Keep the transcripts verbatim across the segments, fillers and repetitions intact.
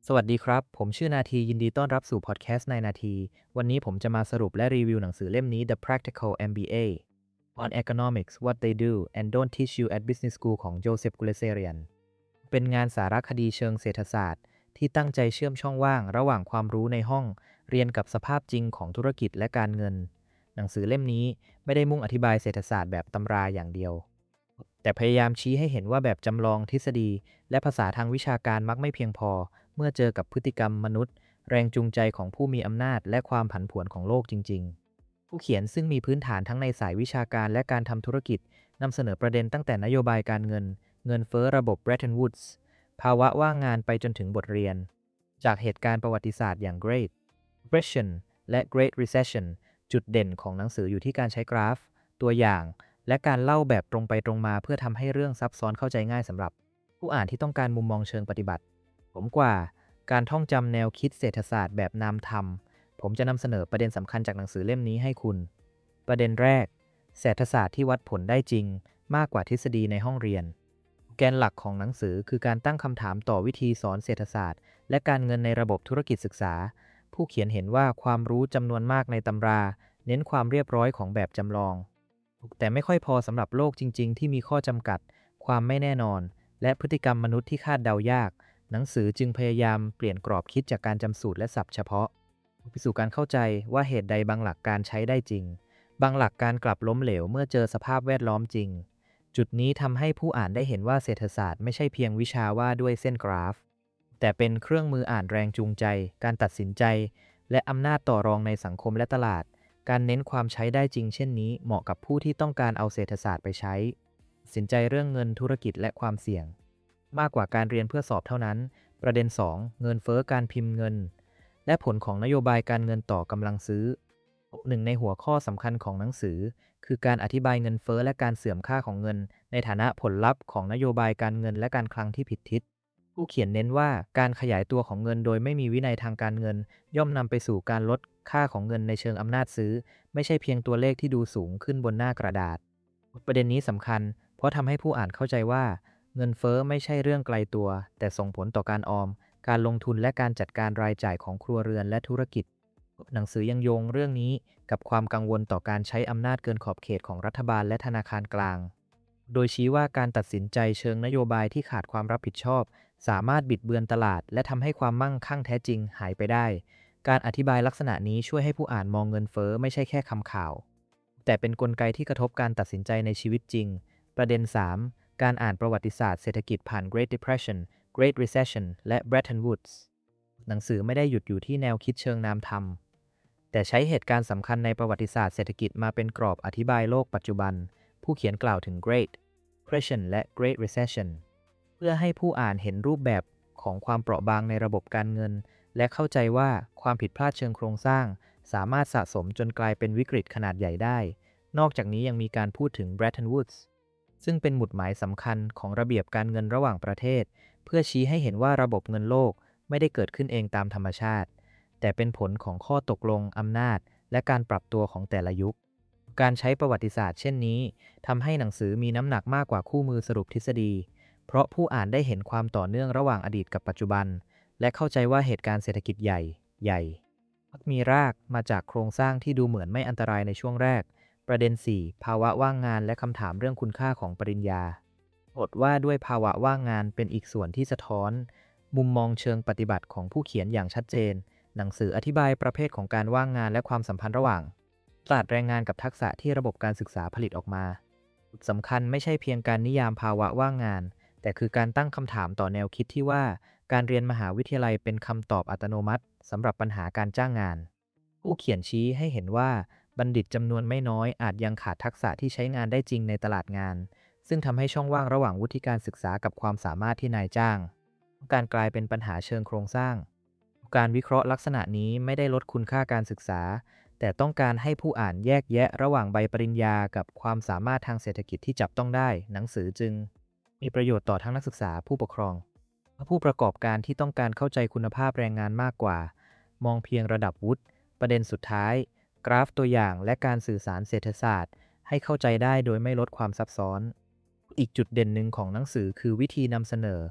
สวัสดีครับผมชื่อนาทียินดีต้อนรับสู่พอดแคสต์ในนาทีวันนี้ผมจะมาสรุปและรีวิวหนังสือเล่มนี้ The Practical เอ็ม บี เอ on Economics What They Do and Don't Teach You at Business School ของโจเซฟกุเลเซเรียนเป็นงานสารคดีเชิงเศรษฐศาสตร์ที่ตั้งใจเชื่อมช่องว่างระหว่างความรู้ในห้องเรียนกับสภาพจริงของธุรกิจและการเงินหนังสือเล่มนี้ไม่ได้มุ่งอธิบายเศรษฐศาสตร์แบบตำราอย่างเดียวแต่พยายามชี้ให้เห็นว่าแบบจำลองทฤษฎีและภาษาทางวิชาการมักไม่เพียงพอ เมื่อเจอกับพฤติกรรมมนุษย์แรงจูงใจของผู้มีอำนาจและความผันผวนของโลกจริงๆผู้เขียนซึ่งมีพื้นฐานทั้งในสายวิชาการและการทำธุรกิจนำเสนอประเด็นตั้งแต่นโยบายการเงินเงินเฟ้อระบบ Bretton Woods ภาวะว่างงานไปจนถึงบทเรียนจากเหตุการณ์ประวัติศาสตร์อย่าง Great Depression และ Great Recession จุดเด่นของหนังสืออยู่ที่การใช้กราฟตัวอย่างและการเล่าแบบตรงไปตรงมาเพื่อทำให้เรื่องซับซ้อนเข้าใจง่ายสำหรับผู้อ่านที่ต้องการมุมมองเชิงปฏิบัติ ผมกว่าการท่องจำแนวคิดเศรษฐศาสตร์แบบนามธรรมผมจะนำเสนอประเด็นสำคัญจากหนังสือเล่มนี้ให้คุณประเด็นแรกเศรษฐศาสตร์ที่วัดผลได้จริงมากกว่าทฤษฎีในห้องเรียนแกนหลักของหนังสือคือการตั้งคำถามต่อวิธีสอนเศรษฐศาสตร์และการเงินในระบบธุรกิจศึกษาผู้เขียนเห็นว่าความรู้จำนวนมากในตำราเน้นความเรียบร้อยของแบบจำลองแต่ไม่ค่อยพอสำหรับโลกจริงๆที่มีข้อจำกัดความไม่แน่นอนและพฤติกรรมมนุษย์ที่คาดเดายาก หนังสือจึงพยายามเปลี่ยนกรอบคิดจากการจำสูตรและศัพท์เฉพาะไปสู่การเข้าใจว่าเหตุใดบางหลักการใช้ได้จริงบางหลักการกลับล้มเหลวเมื่อเจอสภาพแวดล้อมจริงจุดนี้ทำให้ผู้อ่านได้เห็นว่าเศรษฐศาสตร์ไม่ใช่เพียงวิชาว่าด้วยเส้นกราฟแต่เป็นเครื่องมืออ่านแรงจูงใจการตัดสินใจและอำนาจต่อรองในสังคมและตลาดการเน้นความใช้ได้จริงเช่นนี้เหมาะกับผู้ที่ต้องการเอาเศรษฐศาสตร์ไปใช้สินใจเรื่องเงินธุรกิจและความเสี่ยงมากกว่าการเรียนเพื่อสอบเท่านั้น ประเด็น สอง เงินเฟ้อการพิมพ์เงินและผลของนโยบายการเงินต่อกำลังซื้อหนึ่งในหัวข้อสำคัญของหนังสือคือการอธิบายเงินเฟ้อและการเสื่อมค่าของเงินในฐานะผลลัพธ์ของนโยบายการเงินและการคลังที่ผิดทิศผู้เขียนเน้นว่าการขยายตัวของเงินโดยไม่มีวินัยทางการเงินย่อมนำไปสู่การลดค่าของเงินในเชิงอำนาจซื้อไม่ใช่เพียงตัวเลขที่ดูสูงขึ้นบนหน้ากระดาษประเด็นนี้สำคัญเพราะทำให้ผู้อ่านเข้าใจว่า เงินเฟ้อไม่ใช่เรื่องไกลตัวแต่ส่งผลต่อการออมการลงทุนและการจัดการรายจ่ายของครัวเรือนและธุรกิจหนังสือยังโยงเรื่องนี้กับความกังวลต่อการใช้อำนาจเกินขอบเขตของรัฐบาลและธนาคารกลางโดยชี้ว่าการตัดสินใจเชิงนโยบายที่ขาดความรับผิดชอบสามารถบิดเบือนตลาดและทำให้ความมั่งคั่งแท้จริงหายไปได้การอธิบายลักษณะนี้ช่วยให้ผู้อ่านมองเงินเฟ้อไม่ใช่แค่คำข่าวแต่เป็นกลไกที่กระทบการตัดสินใจในชีวิตจริงประเด็น สาม การอ่านประวัติศาสตร์เศรษฐกิจผ่าน Great Depression Great Recession และ Bretton Woods หนังสือไม่ได้หยุดอยู่ที่แนวคิดเชิงนามธรรมแต่ใช้เหตุการณ์สำคัญในประวัติศาสตร์เศรษฐกิจมาเป็นกรอบอธิบายโลกปัจจุบันผู้เขียนกล่าวถึง Great Depression และ Great Recession เพื่อให้ผู้อ่านเห็นรูปแบบของความเปราะบางในระบบการเงินและเข้าใจว่าความผิดพลาดเชิงโครงสร้างสามารถสะสมจนกลายเป็นวิกฤตขนาดใหญ่ได้นอกจากนี้ยังมีการพูดถึง Bretton Woodsซึ่งเป็นหมุดหมายสำคัญของระเบียบการเงินระหว่างประเทศเพื่อชี้ให้เห็นว่าระบบเงินโลกไม่ได้เกิดขึ้นเองตามธรรมชาติแต่เป็นผลของข้อตกลงอำนาจและการปรับตัวของแต่ละยุคการใช้ประวัติศาสตร์เช่นนี้ทำให้หนังสือมีน้ำหนักมากกว่าคู่มือสรุปทฤษฎีเพราะผู้อ่านได้เห็นความต่อเนื่องระหว่างอดีตกับปัจจุบันและเข้าใจว่าเหตุการณ์เศรษฐกิจใหญ่ใหญ่มักมีรากมาจากโครงสร้างที่ดูเหมือนไม่อันตรายในช่วงแรก ประเด็น สี่ ภาวะว่างงานและคำถามเรื่องคุณค่าของปริญญาบทว่าด้วยภาวะว่างงานเป็นอีกส่วนที่สะท้อนมุมมองเชิงปฏิบัติของผู้เขียนอย่างชัดเจนหนังสืออธิบายประเภทของการว่างงานและความสัมพันธ์ระหว่างตลาดแรงงานกับทักษะที่ระบบการศึกษาผลิตออกมาจุดสำคัญไม่ใช่เพียงการนิยามภาวะว่างงานแต่คือการตั้งคำถามต่อแนวคิดที่ว่าการเรียนมหาวิทยาลัยเป็นคำตอบอัตโนมัติสำหรับปัญหาการจ้างงานผู้เขียนชี้ให้เห็นว่าบัณฑิตจำนวนไม่น้อยอาจยังขาดทักษะที่ใช้งานได้จริงในตลาดงานซึ่งทำให้ช่องว่างระหว่างวุฒิการศึกษากับความสามารถที่นายจ้างการกลายเป็นปัญหาเชิงโครงสร้างการวิเคราะห์ลักษณะนี้ไม่ได้ลดคุณค่าการศึกษาแต่ต้องการให้ผู้อ่านแยกแยะระหว่างใบปริญญากับความสามารถทางเศรษฐกิจที่จับต้องได้หนังสือจึงมีประโยชน์ต่อทั้งนักศึกษาผู้ปกครองและผู้ประกอบการที่ต้องการเข้าใจคุณภาพแรงงานมากกว่ามองเพียงระดับวุฒิประเด็นสุดท้ายกราฟตัวอย่างและการสื่อสารเศรษฐศาสตร์ให้เข้าใจได้โดยไม่ลดความซับซ้อนอีกจุดเด่นหนึ่งของหนังสือคือวิธีนำเสนอ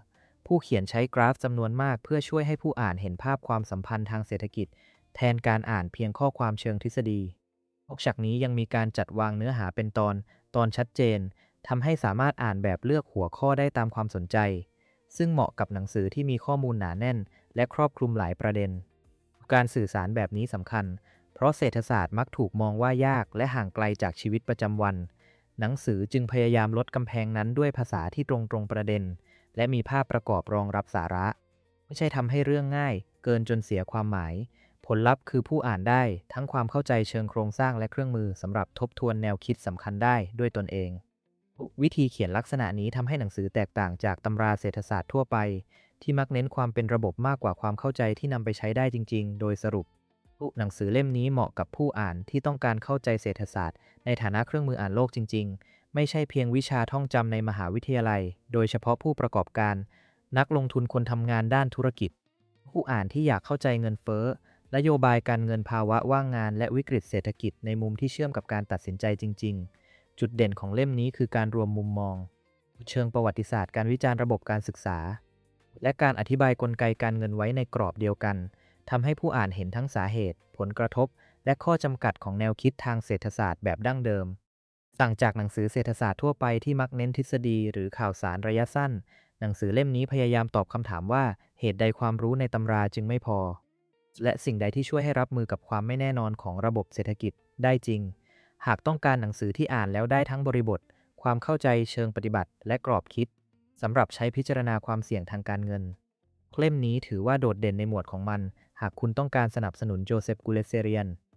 ผู้เขียนใช้กราฟจำนวนมากเพื่อช่วยให้ผู้อ่านเห็นภาพความสัมพันธ์ทางเศรษฐกิจแทนการอ่านเพียงข้อความเชิงทฤษฎีนอกจากนี้ยังมีการจัดวางเนื้อหาเป็นตอนตอนชัดเจนทำให้สามารถอ่านแบบเลือกหัวข้อได้ตามความสนใจซึ่งเหมาะกับหนังสือที่มีข้อมูลหนาแน่นและครอบคลุมหลายประเด็นการสื่อสารแบบนี้สำคัญเพราะเศรษฐศาสตร์มักถูกมองว่ายากและห่างไกลจากชีวิตประจำวันหนังสือจึงพยายามลดกำแพงนั้นด้วยภาษาที่ตรงตรงประเด็นและมีภาพประกอบรองรับสาระไม่ใช่ทำให้เรื่องง่ายเกินจนเสียความหมายผลลัพธ์คือผู้อ่านได้ทั้งความเข้าใจเชิงโครงสร้างและเครื่องมือสำหรับทบทวนแนวคิดสำคัญได้ด้วยตนเองวิธีเขียนลักษณะนี้ทำให้หนังสือแตกต่างจากตำราเศรษฐศาสตร์ทั่วไปที่มักเน้นความเป็นระบบมากกว่าความเข้าใจที่นำไปใช้ได้จริงๆโดยสรุปหนังสือเล่มนี้เหมาะกับผู้อ่านที่ต้องการเข้าใจเศรษฐศาสตร์ในฐานะเครื่องมืออ่านโลกจริงๆไม่ใช่เพียงวิชาท่องจำในมหาวิทยาลัยโดยเฉพาะผู้ประกอบการนักลงทุนคนทำงานด้านธุรกิจผู้อ่านที่อยากเข้าใจเงินเฟ้อนโยบายการเงินภาวะว่างงานและวิกฤตเศรษฐกิจในมุมที่เชื่อมกับการตัดสินใจจริงๆจุดเด่นของเล่มนี้คือการรวมมุมมองเชิงประวัติศาสตร์การวิจารณ์ระบบการศึกษาและการอธิบายกลไกการเงินไว้ในกรอบเดียวกันทำให้ผู้อ่านเห็นทั้งสาเหตุผลกระทบและข้อจำกัดของแนวคิดทางเศรษฐศาสตร์แบบดั้งเดิมต่างจากหนังสือเศรษฐศาสตร์ทั่วไปที่มักเน้นทฤษฎีหรือข่าวสารระยะสั้นหนังสือเล่มนี้พยายามตอบคำถามว่าเหตุใดความรู้ในตำราจึงไม่พอและสิ่งใดที่ช่วยให้รับมือกับความไม่แน่นอนของระบบเศรษฐกิจได้จริงหากต้องการหนังสือที่อ่านแล้วได้ทั้งบริบทความเข้าใจเชิงปฏิบัติและกรอบคิดสำหรับใช้พิจารณาความเสี่ยงทางการเงินเล่มนี้ถือว่าโดดเด่นในหมวดของมันหากคุณต้องการสนับสนุนโจเซฟ กูเลเซเรียน